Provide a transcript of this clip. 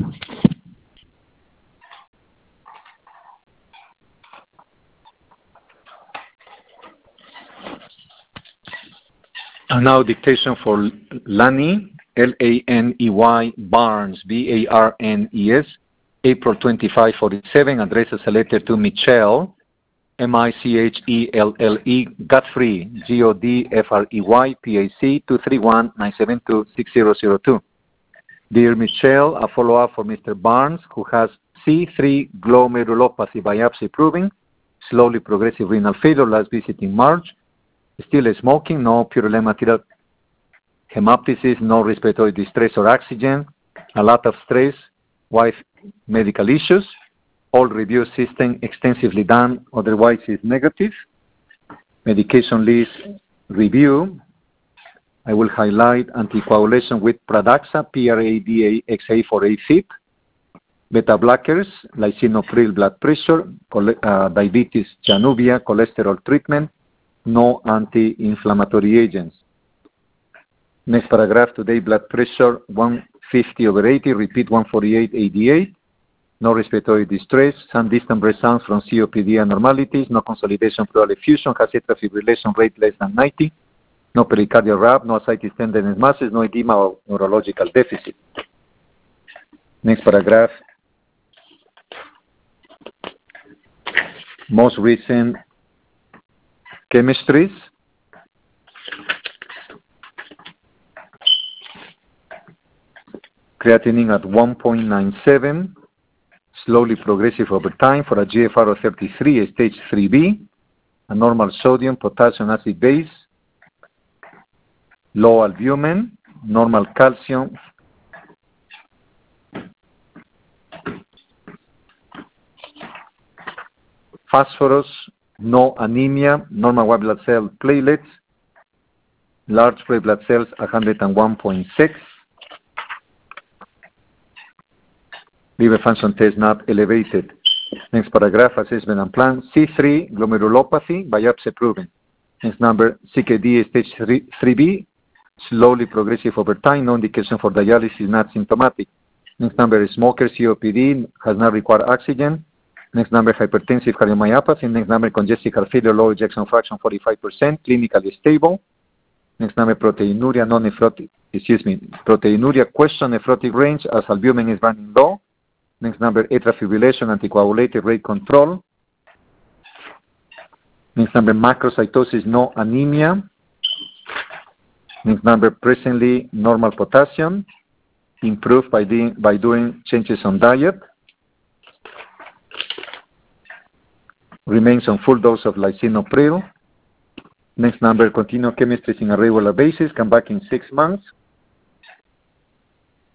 And now dictation for Laney, L-A-N-E-Y, Barnes, B-A-R-N-E-S, April 25, 47, addresses a letter to Michelle, M-I-C-H-E-L-L-E, Godfrey, G-O-D-F-R-E-Y, P-A-C, 231-972-6002. Dear Michelle, a follow-up for Mr. Barnes, who has C3 glomerulopathy biopsy proving, slowly progressive renal failure, last visit in March, still smoking, no purulent material hemoptysis, no respiratory distress or oxygen, a lot of stress, wife medical issues, all review system extensively done, otherwise is negative. Medication list review. I will highlight anticoagulation with Pradaxa, Pradaxa for AFib, beta blockers, lisinopril blood pressure, diabetes, Januvia, cholesterol treatment, no anti-inflammatory agents. Next paragraph, today blood pressure 150/80, repeat 148/88, no respiratory distress, some distant breath sounds from COPD abnormalities, no consolidation pleural effusion, has atrial fibrillation rate less than 90, no pericardial rab, no ascites tendinous masses, no edema or neurological deficit. Next paragraph, most recent chemistries. Creatinine at 1.97, slowly progressive over time for a GFR of 33, stage 3B, a normal sodium, potassium, acid base, low albumin, normal calcium, phosphorus, no anemia, normal white blood cell platelets, large red blood cells 101.6, liver function test not elevated. Next paragraph, assessment and plan. C3 glomerulopathy, biopsy proven. Next number, CKD stage 3B, slowly progressive over time, no indication for dialysis, not symptomatic. Next number is smoker, COPD, has not required oxygen. Next number, hypertensive cardiomyopathy. Next number, congestive heart failure, low ejection fraction 45%, clinically stable. Next number, proteinuria, proteinuria, question nephrotic range as albumin is running low. Next number, atrial fibrillation, anticoagulated rate control. Next number, macrocytosis, no anemia. Next number, presently normal potassium, improved by doing changes on diet. Remains on full dose of lisinopril. Next number, continue chemistry in a regular basis, come back in 6 months.